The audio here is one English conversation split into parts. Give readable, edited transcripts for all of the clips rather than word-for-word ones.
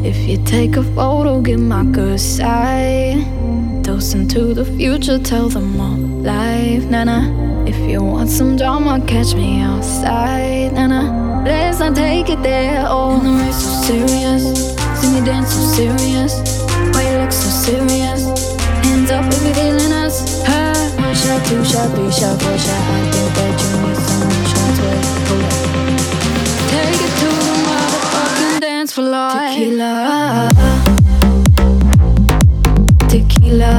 If you take a photo, get my good side. Toasting to the future, tell them all life, nah. If you want some drama, catch me outside, nah. Let's not take it there, oh. And the race so serious, see me dance so serious. Why you look so serious? Hands up if you're feeling us. One shot, two shot, three shot, four shot. I think that you need some more shots. Wait, hold up. Take it to the motherfucking dance for life. Tequila, tequila,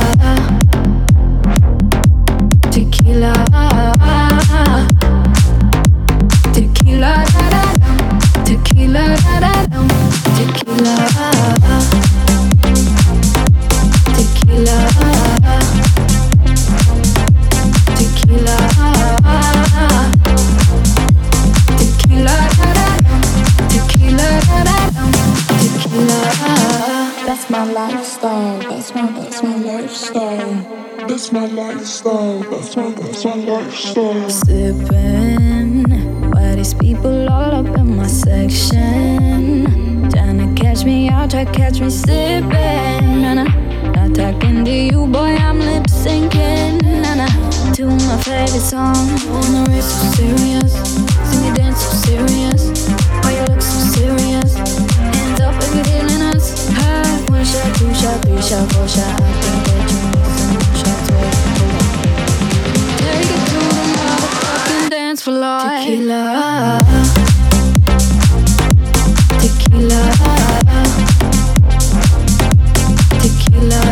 tequila, tequila, tequila, tequila, tequila, tequila, tequila, tequila. That's my lifestyle. That's my lifestyle. That's my lifestyle. That's my lifestyle. Sipping, why these people all up in my section? Tryna catch me out, try catch me sipping. Nah, not talking to you, boy, I'm lip syncing. Nah, to my favorite song. On the race so serious, see me dance so serious. Why you look so serious? Hands up if you're feeling us. One shot, two shot, three shot, four shot. I think that you need some more shots. Wait, hold up. Take it to the motherfucking dance for life. Tequila, tequila, tequila,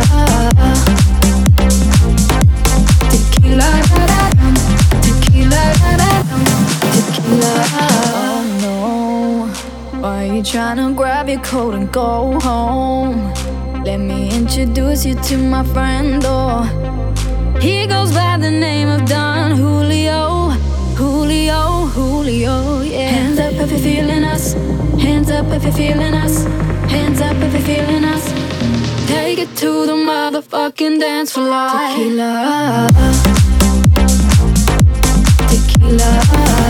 tequila, tequila, tequila. Oh no, why you tryna grab your coat and go home? Let me introduce you to my friend, oh. He goes by the name of Don Julio, Julio, Julio, yeah. Hands up if you're feeling us. Hands up if you're feeling us. Hands up if you're feeling us. Take it to the motherfucking dance for life. Tequila, tequila.